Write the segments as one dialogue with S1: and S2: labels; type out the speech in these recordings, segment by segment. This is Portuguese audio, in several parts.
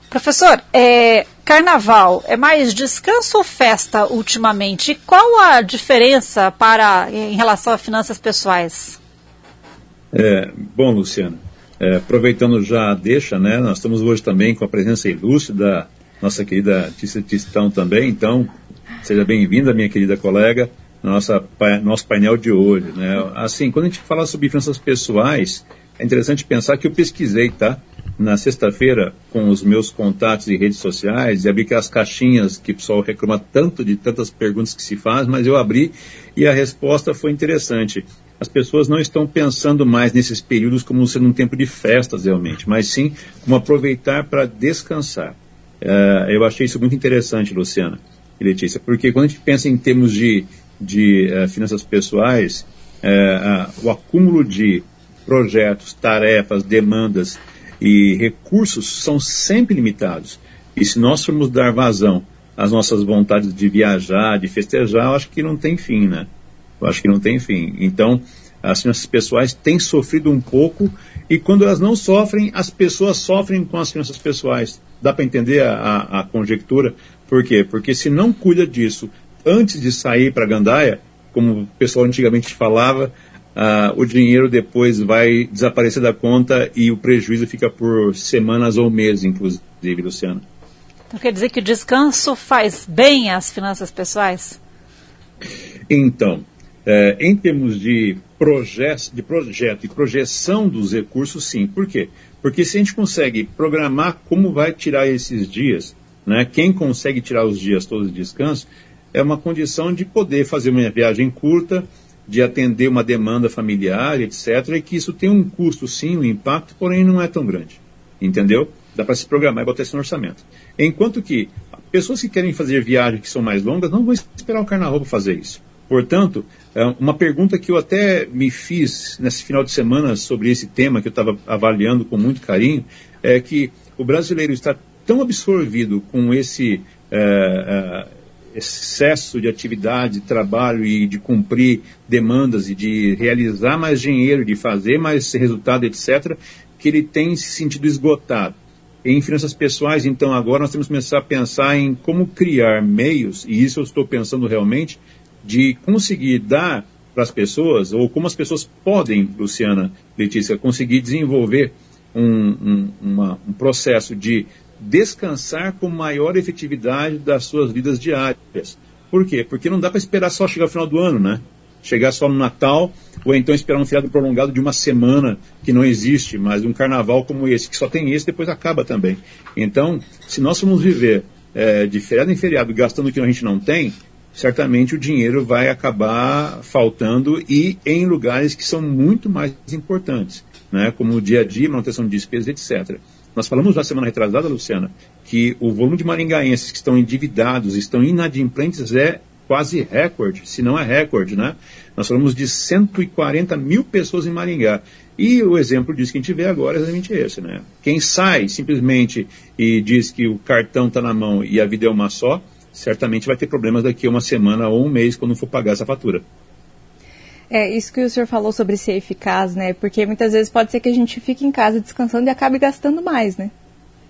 S1: Professor, carnaval é mais descanso ou festa ultimamente? E qual a diferença em relação a finanças pessoais?
S2: Bom, Luciana, aproveitando já a deixa, né, nós estamos hoje também com a presença ilustre da nossa querida Tícia Tistão também, então seja bem-vinda, minha querida colega, nosso painel de hoje, né? Assim, quando a gente fala sobre finanças pessoais, é interessante pensar que eu pesquisei, tá? Na sexta-feira, com os meus contatos em redes sociais, e abri aquelas caixinhas que o pessoal reclama tanto de tantas perguntas que se faz, mas eu abri e a resposta foi interessante. As pessoas não estão pensando mais nesses períodos como sendo um tempo de festas realmente, mas sim como aproveitar para descansar. Eu achei isso muito interessante, Luciana e Letícia, porque quando a gente pensa em termos de finanças pessoais, o acúmulo de projetos, tarefas, demandas e recursos são sempre limitados. E se nós formos dar vazão às nossas vontades de viajar, de festejar, eu acho que não tem fim, né? Eu acho que não tem fim. Então, as finanças pessoais têm sofrido um pouco, e quando elas não sofrem, as pessoas sofrem com as finanças pessoais. Dá para entender a conjectura? Por quê? Porque se não cuida disso antes de sair para a gandaia, como o pessoal antigamente falava, o dinheiro depois vai desaparecer da conta e o prejuízo fica por semanas ou meses, inclusive, Luciana.
S1: Então quer dizer que o descanso faz bem às finanças pessoais?
S2: Então, em termos de projeto e projeção dos recursos, sim. Por quê? Porque se a gente consegue programar como vai tirar esses dias, né, quem consegue tirar os dias todos de descanso, é uma condição de poder fazer uma viagem curta, de atender uma demanda familiar, etc., e que isso tem um custo, sim, um impacto, porém não é tão grande. Entendeu? Dá para se programar e botar isso no orçamento. Enquanto que pessoas que querem fazer viagens que são mais longas não vão esperar o carnaval para fazer isso. Portanto, uma pergunta que eu até me fiz nesse final de semana sobre esse tema, que eu estava avaliando com muito carinho, é que o brasileiro está tão absorvido com esse excesso de atividade, de trabalho e de cumprir demandas e de realizar mais dinheiro, de fazer mais resultado, etc., que ele tem se sentido esgotado. Em finanças pessoais, então, agora nós temos que começar a pensar em como criar meios, e isso eu estou pensando realmente, de conseguir dar para as pessoas, ou como as pessoas podem, Luciana, Letícia, conseguir desenvolver um processo de descansar com maior efetividade das suas vidas diárias. Por quê? Porque não dá para esperar só chegar ao final do ano, né? Chegar só no Natal, ou então esperar um feriado prolongado de uma semana que não existe, mas um carnaval como esse, que só tem esse, depois acaba também. Então, se nós formos viver de feriado em feriado gastando o que a gente não tem, certamente o dinheiro vai acabar faltando e em lugares que são muito mais importantes, né? Como o dia a dia, manutenção de despesas, etc. Nós falamos na semana retrasada, Luciana, que o volume de maringaenses que estão endividados, estão inadimplentes, é quase recorde, se não é recorde, né? Nós falamos de 140 mil pessoas em Maringá. E o exemplo disso que a gente vê agora é exatamente esse, né? Quem sai simplesmente e diz que o cartão está na mão e a vida é uma só, certamente vai ter problemas daqui a uma semana ou um mês quando for pagar essa fatura.
S3: Isso que o senhor falou sobre ser eficaz, né? Porque muitas vezes pode ser que a gente fique em casa descansando e acabe gastando mais, né?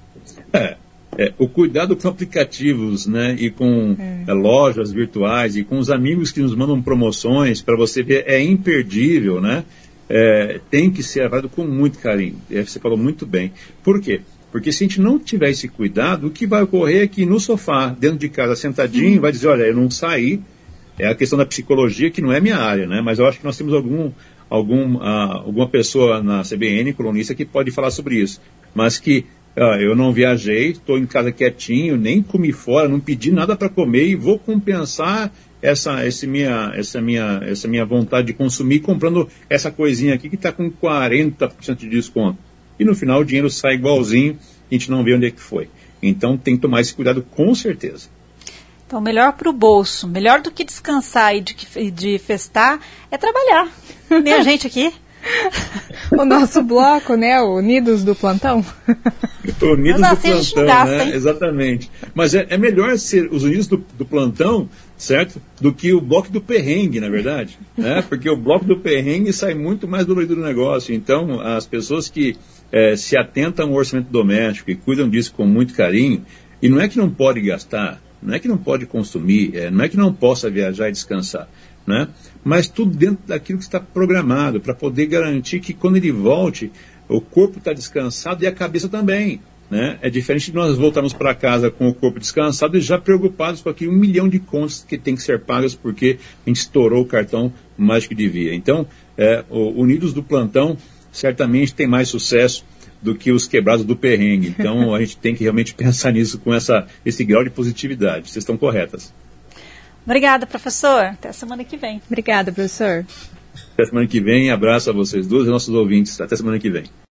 S2: O cuidado com aplicativos, né? E com lojas virtuais e com os amigos que nos mandam promoções, para você ver, é imperdível, né? Tem que ser avaliado com muito carinho. Você falou muito bem. Por quê? Porque se a gente não tiver esse cuidado, o que vai ocorrer é que no sofá, dentro de casa, sentadinho, vai dizer, olha, eu não saí. É a questão da psicologia, que não é minha área, né? Mas eu acho que nós temos alguma pessoa na CBN, colunista, que pode falar sobre isso. Mas que eu não viajei, estou em casa quietinho, nem comi fora, não pedi nada para comer e vou compensar essa minha vontade de consumir comprando essa coisinha aqui que está com 40% de desconto. E no final o dinheiro sai igualzinho e a gente não vê onde é que foi. Então tem que tomar esse cuidado com certeza.
S1: Então, melhor para o bolso, melhor do que descansar e de festar, é trabalhar. Nem a gente aqui.
S3: O nosso bloco, né? O Unidos do Plantão.
S2: Unidos
S1: Mas
S2: do
S1: assim
S2: Plantão,
S1: a gente não gasta,
S2: né? Exatamente. Mas é melhor ser os Unidos do Plantão, certo? Do que o bloco do perrengue, na verdade. Né? Porque o bloco do perrengue sai muito mais dolorido do negócio. Então, as pessoas que se atentam ao orçamento doméstico e cuidam disso com muito carinho, e não é que não pode gastar, não é que não pode consumir, não é que não possa viajar e descansar, né? Mas tudo dentro daquilo que está programado, para poder garantir que quando ele volte, o corpo está descansado e a cabeça também, né? É diferente de nós voltarmos para casa com o corpo descansado e já preocupados com aquele 1 milhão de contas que tem que ser pagas porque a gente estourou o cartão mais que devia. Então, o Unidos do Plantão certamente tem mais sucesso do que os quebrados do perrengue. Então, a gente tem que realmente pensar nisso com esse grau de positividade. Vocês estão corretas.
S1: Obrigada, professor. Até semana que vem.
S3: Obrigada, professor.
S2: Até semana que vem. Abraço a vocês duas e nossos ouvintes. Até semana que vem.